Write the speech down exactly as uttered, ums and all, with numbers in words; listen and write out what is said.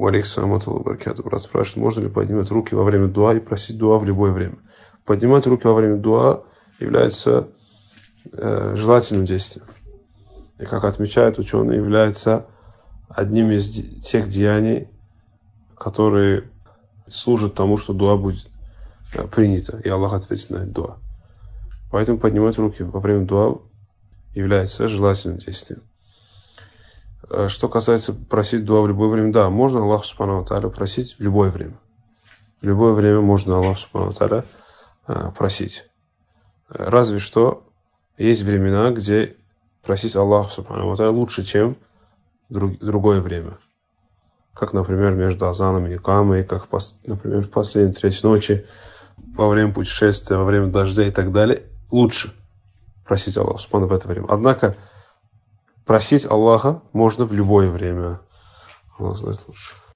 Алейкум баракату. Брат спрашивает, можно ли поднимать руки во время дуа и просить дуа в любое время. Поднимать руки во время дуа является э, желательным действием. И, как отмечают ученые, является одним из тех деяний, которые служат тому, что дуа будет э, принято, и Аллах ответит на это дуа. Поэтому поднимать руки во время дуа является желательным действием. Что касается просить дуа в любое время, да, можно Аллаху субхану ва тааля просить в любое время. В любое время можно Аллаху субхану ва тааля просить. Разве что есть времена, где просить Аллаху субхану ва тааля лучше, чем друг, другое время. Как, например, между азаном и икамой, как, например, в последней треть ночи, во время путешествия, во время дождя и так далее. Лучше просить Аллаха субхану в это время. Однако просить Аллаха можно в любое время. Аллах знает лучше.